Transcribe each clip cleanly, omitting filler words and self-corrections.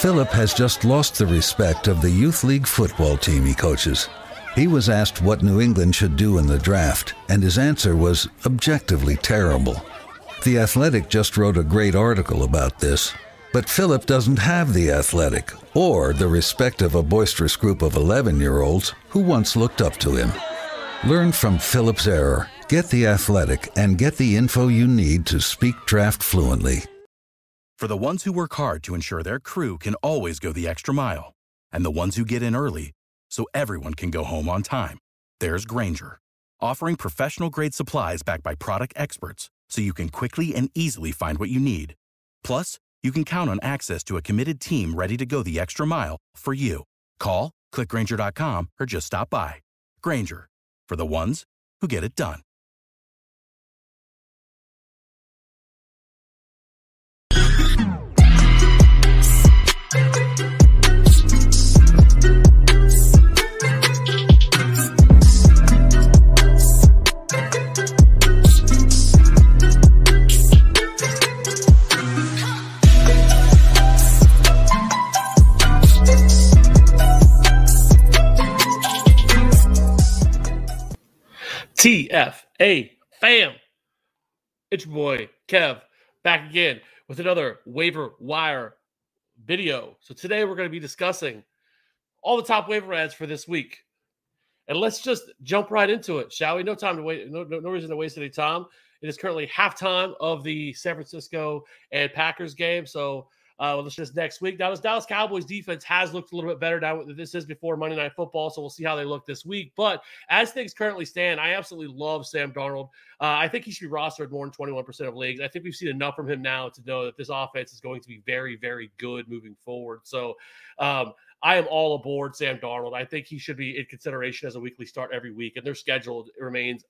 Philip has just lost the respect of the youth league football team he coaches. He was asked what New England should do in the draft, and his answer was objectively terrible. The Athletic just wrote a great article about this, but Philip doesn't have the Athletic or the respect of a boisterous group of 11-year-olds who once looked up to him. Learn from Philip's error, get the Athletic, and get the info you need to speak draft fluently. For the ones who work hard to ensure their crew can always go the extra mile, and the ones who get in early so everyone can go home on time, there's Grainger, offering professional-grade supplies backed by product experts so you can quickly and easily find what you need. Plus, you can count on access to a committed team ready to go the extra mile for you. Call, click Grainger.com, or just stop by. Grainger, for the ones who get it done. TFA fam, it's your boy Kev back again with another waiver wire video. So today we're going to be discussing all the top waiver ads for this week, and let's just jump right into it, shall we? No time to wait. No reason to waste any time. It is currently halftime of the San Francisco and Packers game, so let's just next week. Now, this Dallas Cowboys defense has looked a little bit better now. This is before Monday Night Football, so we'll see how they look this week. But as things currently stand, I absolutely love Sam Darnold. I think he should be rostered more than 21% of leagues. I think we've seen enough from him now to know that this offense is going to be very, very good moving forward. So I am all aboard Sam Darnold. I think he should be in consideration as a weekly start every week, and their schedule remains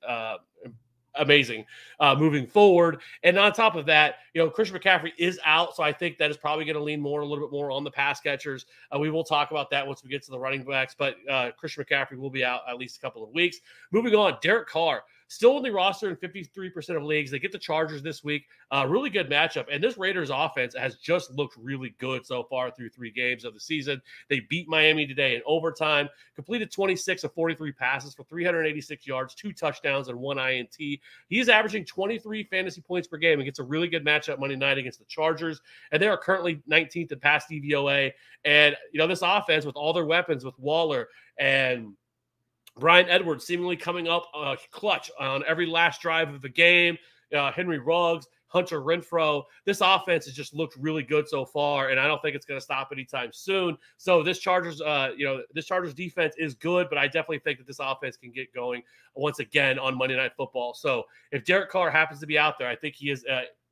amazing moving forward. And on top of that, Christian McCaffrey is out, so I think that is probably going to lean a little bit more on the pass catchers. We will talk about that once we get to the running backs, but Christian McCaffrey will be out at least a couple of weeks. Moving on, Derek Carr, still only rostered in 53% of leagues. They get the Chargers this week. Really good matchup. And this Raiders offense has just looked really good so far through 3 games of the season. They beat Miami today in overtime, completed 26 of 43 passes for 386 yards, 2 touchdowns, and 1 INT. He's averaging 23 fantasy points per game and gets a really good matchup Monday night against the Chargers. And they are currently 19th in pass DVOA. And, this offense with all their weapons with Waller and Bryan Edwards seemingly coming up clutch on every last drive of the game. Henry Ruggs, Hunter Renfrow. This offense has just looked really good so far, and I don't think it's going to stop anytime soon. So this Chargers defense is good, but I definitely think that this offense can get going once again on Monday Night Football. So if Derek Carr happens to be out there, I think he is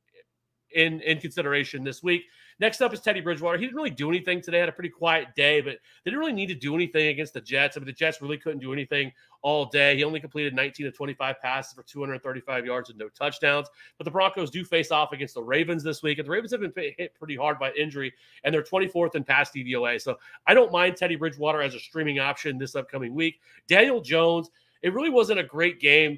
in consideration this week. Next up is Teddy Bridgewater. He didn't really do anything today. Had a pretty quiet day, but they didn't really need to do anything against the Jets. I mean, the Jets really couldn't do anything all day. He only completed 19 of 25 passes for 235 yards and no touchdowns. But the Broncos do face off against the Ravens this week, and the Ravens have been hit pretty hard by injury, and they're 24th in pass DVOA. So I don't mind Teddy Bridgewater as a streaming option this upcoming week. Daniel Jones, it really wasn't a great game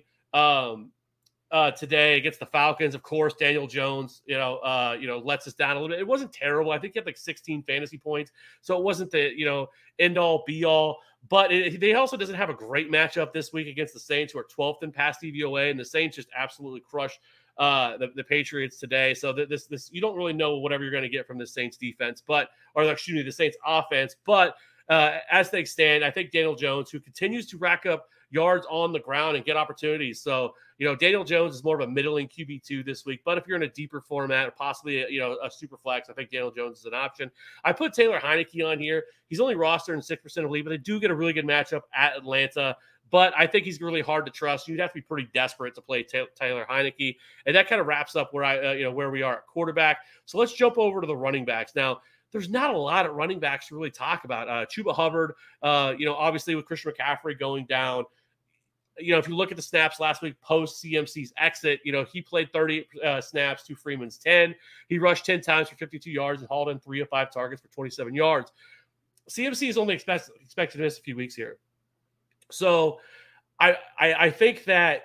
today against the Falcons. Of course, Daniel Jones, lets us down a little bit. It wasn't terrible. I think he had like 16 fantasy points, so it wasn't the end all be all. But they also doesn't have a great matchup this week against the Saints, who are 12th in pass DVOA, and the Saints just absolutely crushed the Patriots today. So this you don't really know whatever you're going to get from the Saints defense, the Saints offense. But as things stand, I think Daniel Jones, who continues to rack up yards on the ground and get opportunities. So, Daniel Jones is more of a middling QB2 this week. But if you're in a deeper format or possibly, a super flex, I think Daniel Jones is an option. I put Taylor Heineke on here. He's only rostered in 6% of league, but they do get a really good matchup at Atlanta. But I think he's really hard to trust. You'd have to be pretty desperate to play Taylor Heineke. And that kind of wraps up where we are at quarterback. So let's jump over to the running backs. Now, there's not a lot of running backs to really talk about. Chuba Hubbard, obviously with Christian McCaffrey going down, if you look at the snaps last week post CMC's exit, he played 30 snaps to Freeman's 10. He rushed 10 times for 52 yards and hauled in 3 of 5 targets for 27 yards. CMC is only expected to miss a few weeks here. So I think that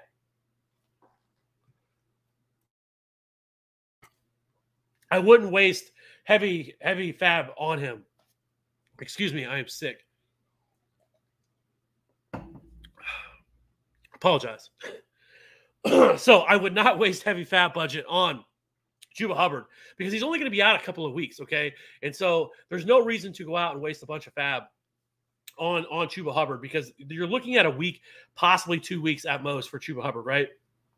I wouldn't waste heavy fab on him. Excuse me, I am sick. Apologize. So I would not waste heavy fat budget on Chuba Hubbard because he's only going to be out a couple of weeks, okay? And so there's no reason to go out and waste a bunch of fab on Chuba Hubbard because you're looking at a week, possibly 2 weeks at most for Chuba Hubbard, right?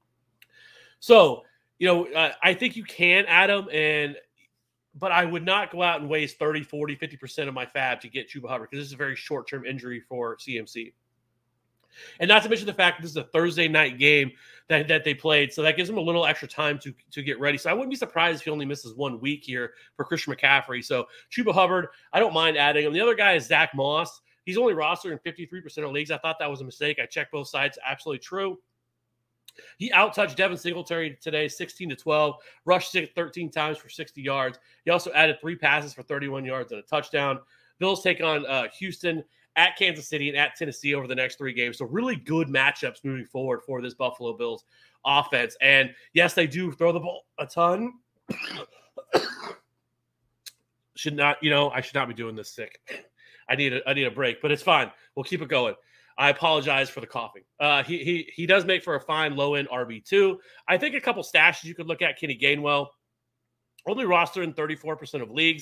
So, I think you can add him, but I would not go out and waste 30, 40, 50% of my fab to get Chuba Hubbard because this is a very short-term injury for CMC. And not to mention the fact that this is a Thursday night game that they played, so that gives him a little extra time to get ready. So I wouldn't be surprised if he only misses 1 week here for Christian McCaffrey. So Chuba Hubbard, I don't mind adding him. The other guy is Zach Moss. He's only rostered in 53% of leagues. I thought that was a mistake. I checked both sides. Absolutely true. He out-touched Devin Singletary today, 16-12, rushed 13 times for 60 yards. He also added 3 passes for 31 yards and a touchdown. Bills take on Houston, at Kansas City, and at Tennessee over the next 3 games. So really good matchups moving forward for this Buffalo Bills offense. And yes, they do throw the ball a ton. I should not be doing this sick. I need a break, but it's fine. We'll keep it going. I apologize for the coughing. He does make for a fine low-end RB2. I think a couple stashes you could look at. Kenny Gainwell, only rostered in 34% of leagues.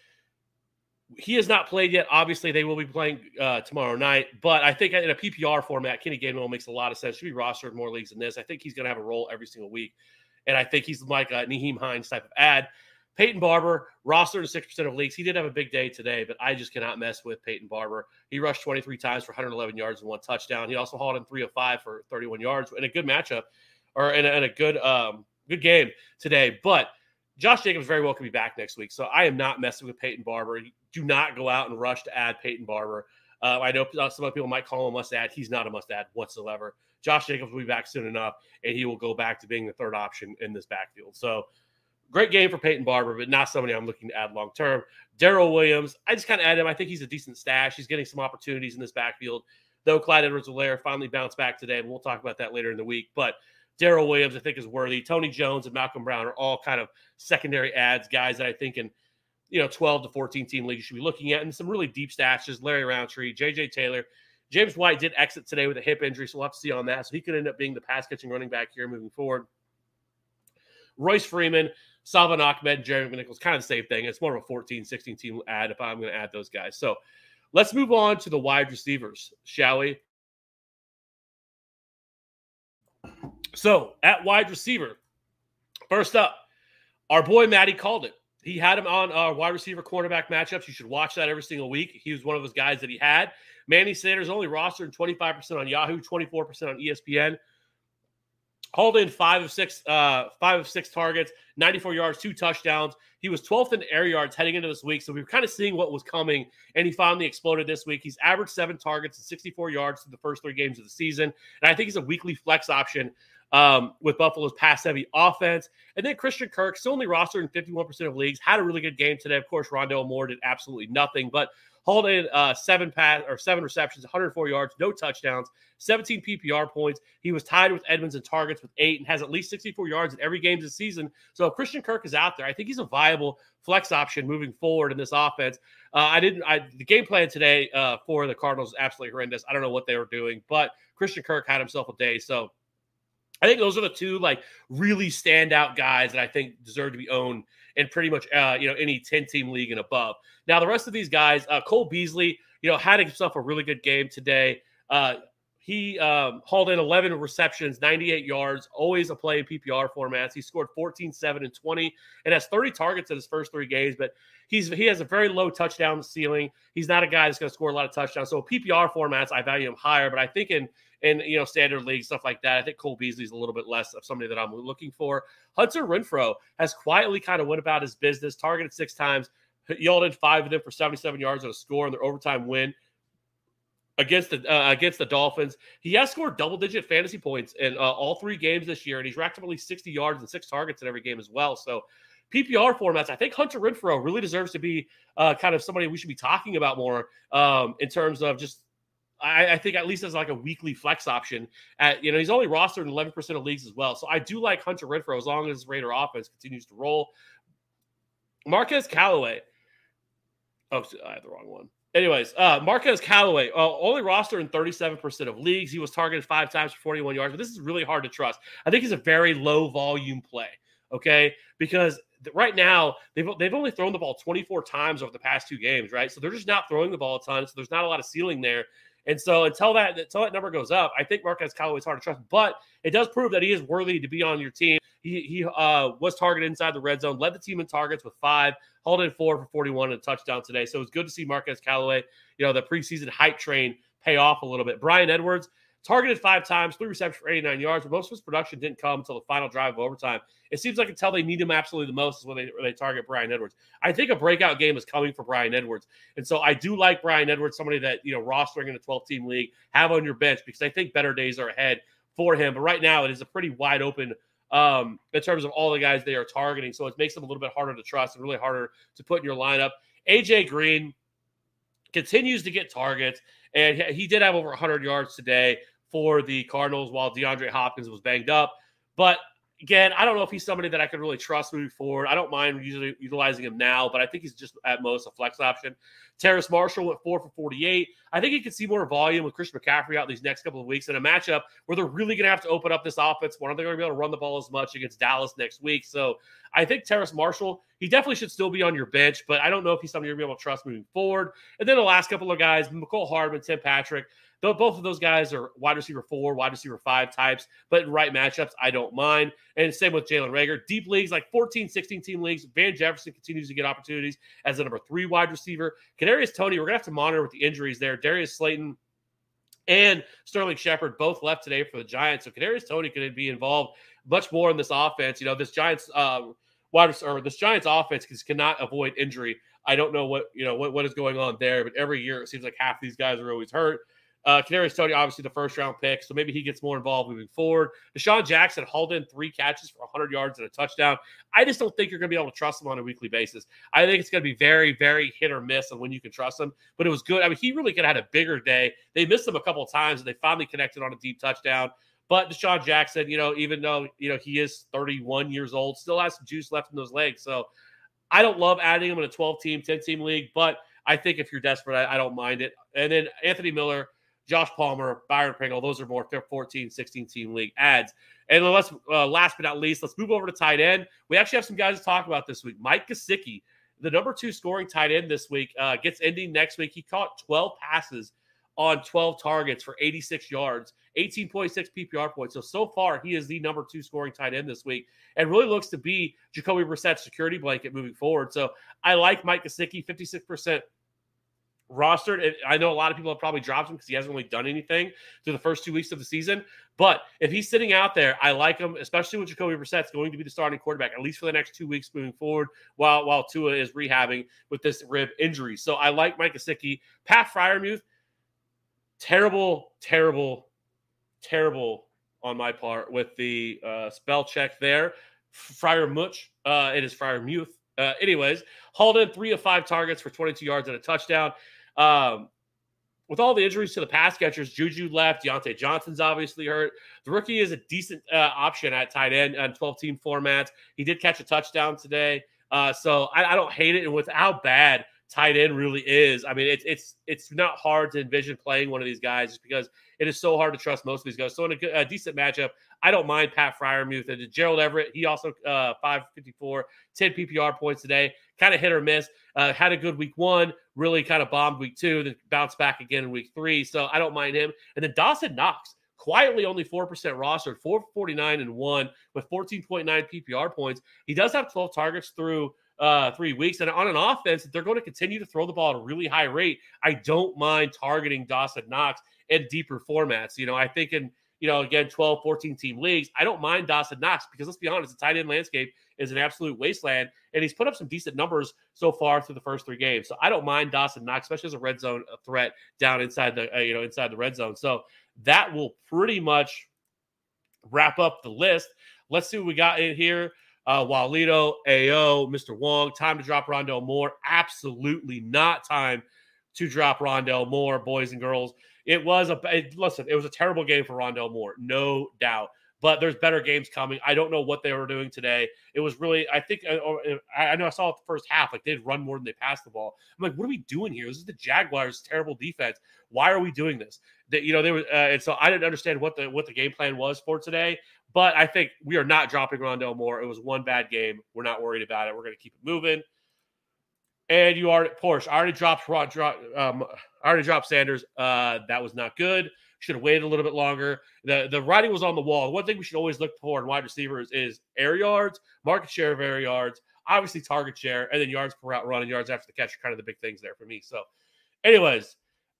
He has not played yet. Obviously, they will be playing tomorrow night. But I think in a PPR format, Kenny Gainwell makes a lot of sense. Should be rostered in more leagues than this. I think he's going to have a role every single week. And I think he's like a Nyheim Hines type of ad. Peyton Barber, rostered in 6% of leagues. He did have a big day today, but I just cannot mess with Peyton Barber. He rushed 23 times for 111 yards and 1 touchdown. He also hauled in 3 of 5 for 31 yards in a good matchup or in a good game today. But Josh Jacobs very well could be back next week. So I am not messing with Peyton Barber. Do not go out and rush to add Peyton Barber. I know some people might call him a must-add. He's not a must-add whatsoever. Josh Jacobs will be back soon enough, and he will go back to being the third option in this backfield. So great game for Peyton Barber, but not somebody I'm looking to add long-term. Darrell Williams, I just kind of add him. I think he's a decent stash. He's getting some opportunities in this backfield, though Clyde Edwards-Helaire finally bounced back today, and we'll talk about that later in the week. But Darrell Williams, I think, is worthy. Tony Jones and Malcolm Brown are all kind of secondary ads, guys that I think in 12 to 14 team league you should be looking at, and some really deep stashes. Larry Roundtree, J.J. Taylor. James White did exit today with a hip injury, so we'll have to see on that. So he could end up being the pass-catching running back here moving forward. Royce Freeman, Salvon Ahmed, and Jeremy McNichols, kind of the same thing. It's more of a 14, 16 team ad if I'm going to add those guys. So let's move on to the wide receivers, shall we? So at wide receiver, first up, our boy Matty called it. He had him on wide receiver cornerback matchups. You should watch that every single week. He was one of those guys that he had. Manny Sanders only rostered 25% on Yahoo, 24% on ESPN. Hauled in 5 of 6 targets, 94 yards, 2 touchdowns. He was 12th in air yards heading into this week, so we were kind of seeing what was coming, and he finally exploded this week. He's averaged 7 targets and 64 yards through the first 3 games of the season, and I think he's a weekly flex option with Buffalo's pass-heavy offense. And then Christian Kirk, still only rostered in 51% of leagues, had a really good game today. Of course, Rondale Moore did absolutely nothing, but hauled in 7 receptions, 104 yards, no touchdowns, 17 PPR points. He was tied with Edmonds in targets with 8 and has at least 64 yards in every game this season. So if Christian Kirk is out there, I think he's a viable flex option moving forward in this offense. The game plan today for the Cardinals is absolutely horrendous. I don't know what they were doing, but Christian Kirk had himself a day. So I think those are the 2 really standout guys that I think deserve to be owned in pretty much any 10-team league and above. Now the rest of these guys, Cole Beasley, had himself a really good game today. He hauled in 11 receptions, 98 yards, always a play in PPR formats. He scored 14, 7, and 20, and has 30 targets in his first 3 games. But he has a very low touchdown ceiling. He's not a guy that's going to score a lot of touchdowns. So PPR formats, I value him higher. But I think in standard league, stuff like that, I think Cole Beasley's a little bit less of somebody that I'm looking for. Hunter Renfrow has quietly kind of went about his business, targeted 6 times, yielded 5 of them for 77 yards on a score in their overtime win against the Dolphins. He has scored double-digit fantasy points in all 3 games this year, and he's racked up at least 60 yards and 6 targets in every game as well. So PPR formats, I think Hunter Renfrow really deserves to be kind of somebody we should be talking about more in terms of just I think at least as a weekly flex option. He's only rostered in 11% of leagues as well. So I do like Hunter Renfrow as long as his Raider offense continues to roll. Marquez Callaway. Oh, I had the wrong one. Anyways, Marquez Callaway, only rostered in 37% of leagues. He was targeted 5 times for 41 yards, but this is really hard to trust. I think he's a very low volume play, okay? Because right now, they've only thrown the ball 24 times over the past 2 games, right? So they're just not throwing the ball a ton, so there's not a lot of ceiling there. And so until that number goes up, I think Marquez Callaway is hard to trust. But it does prove that he is worthy to be on your team. He was targeted inside the red zone, led the team in targets with 5, hauled in 4 for 41 and a touchdown today. So it's good to see Marquez Callaway, the preseason hype train pay off a little bit. Bryan Edwards, targeted 5 times, 3 receptions for 89 yards, but most of his production didn't come until the final drive of overtime. It seems like until they need him absolutely the most is when they target Bryan Edwards. I think a breakout game is coming for Bryan Edwards. And so I do like Bryan Edwards, somebody that, rostering in a 12-team league, have on your bench because I think better days are ahead for him. But right now it is a pretty wide open in terms of all the guys they are targeting. So it makes them a little bit harder to trust and really harder to put in your lineup. AJ Green continues to get targets, and he did have over 100 yards today for the Cardinals while DeAndre Hopkins was banged up. But again, I don't know if he's somebody that I could really trust moving forward. I don't mind usually utilizing him now, but I think he's just at most a flex option. Terrace Marshall went 4 for 48. I think you can see more volume with Christian McCaffrey out these next couple of weeks in a matchup where they're really going to have to open up this offense. One, they're going to be able to run the ball as much against Dallas next week. So I think Terrace Marshall, he definitely should still be on your bench, but I don't know if he's somebody you're going to be able to trust moving forward. And then the last couple of guys, Mecole Hardman, Tim Patrick, both of those guys are wide receiver 4, wide receiver 5 types, but in right matchups, I don't mind. And same with Jalen Reagor. Deep leagues, like 14, 16-team leagues, Van Jefferson continues to get opportunities as the number 3 wide receiver. Kadarius Toney, we're going to have to monitor with the injuries there. Darius Slayton and Sterling Shepard both left today for the Giants. So Kadarius Toney could be involved much more in this offense. This Giants this Giants offense cannot avoid injury. I don't know what is going on there, but every year it seems like half these guys are always hurt. Kadarius Toney, obviously the first-round pick, so maybe he gets more involved moving forward. Deshaun Jackson hauled in 3 catches for 100 yards and a touchdown. I just don't think you're going to be able to trust him on a weekly basis. I think it's going to be very, very hit or miss on when you can trust him, but it was good. I mean, he really could have had a bigger day. They missed him a couple of times, and they finally connected on a deep touchdown. But Deshaun Jackson, even though, he is 31 years old, still has some juice left in those legs. So I don't love adding him in a 12-team, 10-team league, but I think if you're desperate, I don't mind it. And then Anthony Miller, Josh Palmer, Byron Pringle, those are more 14, 16-team league ads. And last but not least, let's move over to tight end. We actually have some guys to talk about this week. Mike Gesicki, the number 2 scoring tight end this week, gets ending next week. He caught 12 passes on 12 targets for 86 yards, 18.6 PPR points. So far, he is the number 2 scoring tight end this week and really looks to be Jacoby Brissett's security blanket moving forward. So I like Mike Gesicki, 56% rostered. I know a lot of people have probably dropped him because he hasn't really done anything through the first 2 weeks of the season. But if he's sitting out there, I like him, especially when Jacoby Brissett's going to be the starting quarterback, at least for the next 2 weeks moving forward, while Tua is rehabbing with this rib injury. So I like Mike Gesicki. Pat Freiermuth, terrible on my part with the spell check there. Freiermuth, it is Freiermuth. Anyways, hauled in 3 of 5 targets for 22 yards and a touchdown. With all the injuries to the pass catchers, Juju left. Deontay Johnson's obviously hurt. The rookie is a decent option at tight end on 12-team formats. He did catch a touchdown today. So I don't hate it. And with how bad tight end really is, I mean, it's not hard to envision playing one of these guys just because it is so hard to trust most of these guys. So in a decent matchup, I don't mind Pat Freiermuth. And Gerald Everett, he also 554, 10 PPR points today. Kind of hit or miss. Had a good week 1, really kind of bombed week 2, then bounced back again in week 3. So I don't mind him. And then Dawson Knox, quietly only 4% rostered, 449 and 1 with 14.9 PPR points. He does have 12 targets through 3 weeks. And on an offense, they're going to continue to throw the ball at a really high rate. I don't mind targeting Dawson Knox in deeper formats. I think in, again, 12, 14-team leagues, I don't mind Dawson Knox because let's be honest, the tight end landscape is an absolute wasteland, and he's put up some decent numbers so far through the first 3 games. So I don't mind Dawson Knox, especially as a red zone threat down inside the inside the red zone. So that will pretty much wrap up the list. Let's see what we got in here. Walito, AO, Mr. Wong, time to drop Rondale Moore. Absolutely not time to drop Rondale Moore, boys and girls. It was a terrible game for Rondale Moore, no doubt. but there's better games coming. I don't know what they were doing today. It was really, I think, I know I saw it the first half, like they'd run more than they passed the ball. I'm like, what are we doing here? This is the Jaguars' terrible defense. Why are we doing this? That, you know, they were, and so I didn't understand what the game plan was for today. But I think we are not dropping Rondale Moore. It was one bad game. We're not worried about it. We're going to keep it moving. And Porsche. I already dropped Sanders. That was not good. Should have waited a little bit longer. The writing was on the wall. One thing we should always look for in wide receivers is air yards, market share of air yards, obviously target share, and then yards per route run and yards after the catch are kind of the big things there for me. So, anyways.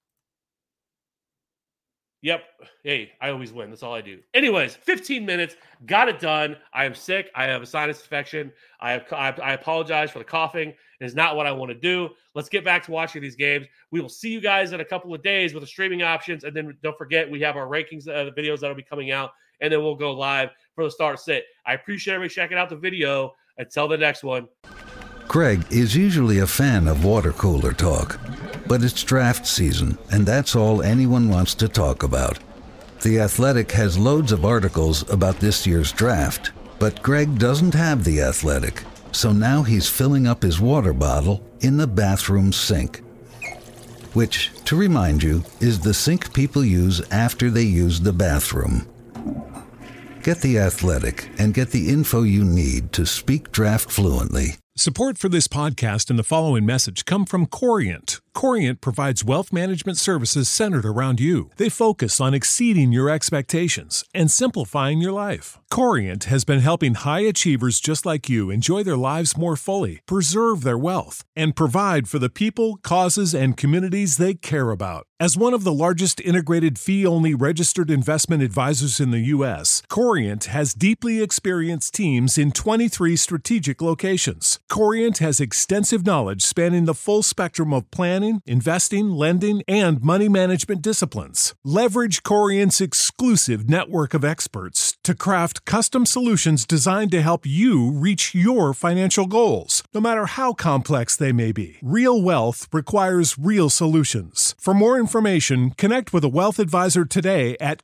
Yep. Hey, I always win. That's all I do. Anyways, 15 minutes. Got it done. I am sick. I have a sinus infection. I apologize for the coughing. It is not what I want to do. Let's get back to watching these games. We will see you guys in a couple of days with the streaming options. And then don't forget, we have our rankings, the videos that will be coming out. And then we'll go live for the start sit. I appreciate everybody checking out the video. Until the next one. Greg is usually a fan of water cooler talk, but it's draft season, and that's all anyone wants to talk about. The Athletic has loads of articles about this year's draft, but Greg doesn't have The Athletic, so now he's filling up his water bottle in the bathroom sink, which, to remind you, is the sink people use after they use the bathroom. Get The Athletic and get the info you need to speak draft fluently. Support for this podcast and the following message come from Corient. Corient provides wealth management services centered around you. They focus on exceeding your expectations and simplifying your life. Corient has been helping high achievers just like you enjoy their lives more fully, preserve their wealth, and provide for the people, causes, and communities they care about. As one of the largest integrated fee-only registered investment advisors in the U.S., Corient has deeply experienced teams in 23 strategic locations. Corient has extensive knowledge spanning the full spectrum of planning, investing, lending, and money management disciplines. Leverage Corient's exclusive network of experts to craft custom solutions designed to help you reach your financial goals, no matter how complex they may be. Real wealth requires real solutions. For more information, connect with a wealth advisor today at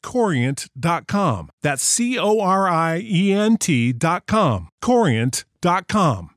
Corient.com. That's Corient.com. Corient.com.